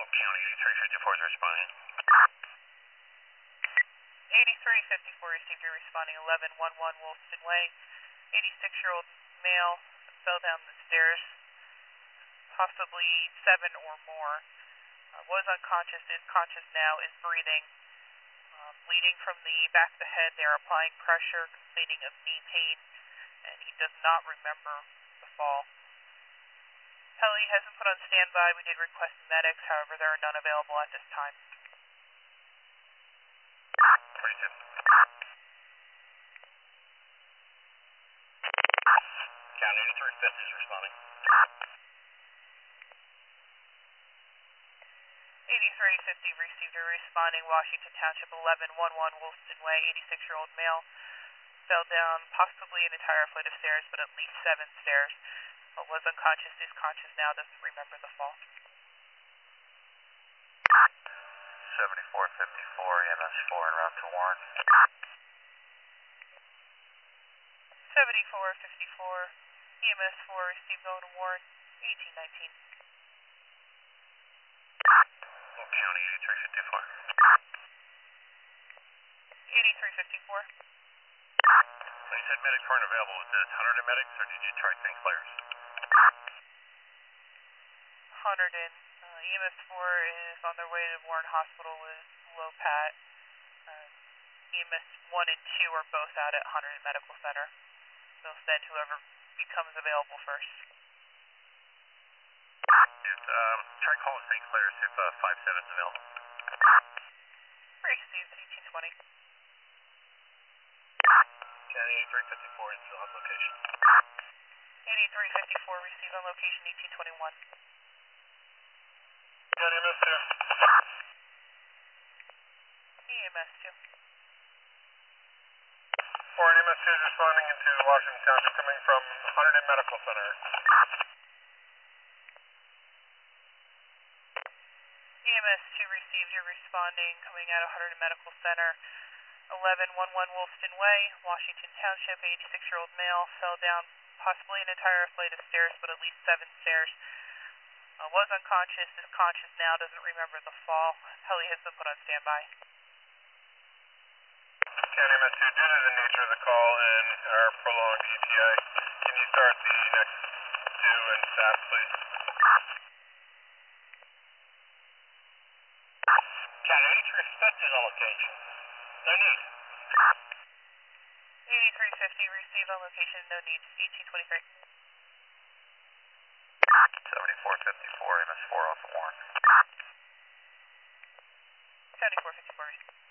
County 8354 is responding. 8354 received your responding 1111 Wolfson Way. 86-year-old male fell down the stairs, possibly 7 or more. Was unconscious, is conscious now, is breathing. Bleeding from the back of the head. They are applying pressure, complaining of knee pain, and he does not remember the fall. Heli has been put on standby. We did request medics, however, there are none available at this time. County 8350 is responding. 8350 received a responding Washington Township 1111 Wolfson Way. 86-year-old male fell down possibly an entire flight of stairs, but at least 7 stairs. Was unconscious, is conscious now, doesn't remember the fall. 7454 EMS4 en route to Warren. 7454 EMS4 received going to Warren. 1819. County 8354. 8354. So you said medics weren't available. Was it Hunterdon medics or did you try St. Clair's? Hunterdon. EMS4 is on their way to Warren Hospital with low pat. EMS 1 and 2 are both out at Hunterdon Medical Center. They'll send whoever becomes available first. Try calling St. Clair's if 57 is available. Received 1820. County 8354 is on location. 8354 received on location 1821. County EMS2. EMS2. Warren EMS2 is responding into Washington Township coming from Hunterdon Medical Center. EMS2 received your responding coming out of Hunterdon Medical Center. 1111 Wolfson Way, Washington Township, 86-year-old male fell down possibly an entire flight of stairs, but at least 7 stairs. Was unconscious, is conscious now, doesn't remember the fall. Heli has been put on standby. County EMS2, due to the nature of the call and our prolonged ETA, can you start the next 2 and staff, please? County 8350 is on location. No need. 8350 received on location, no need. 1823. 7454 EMS4 off of Warren. County 454 received.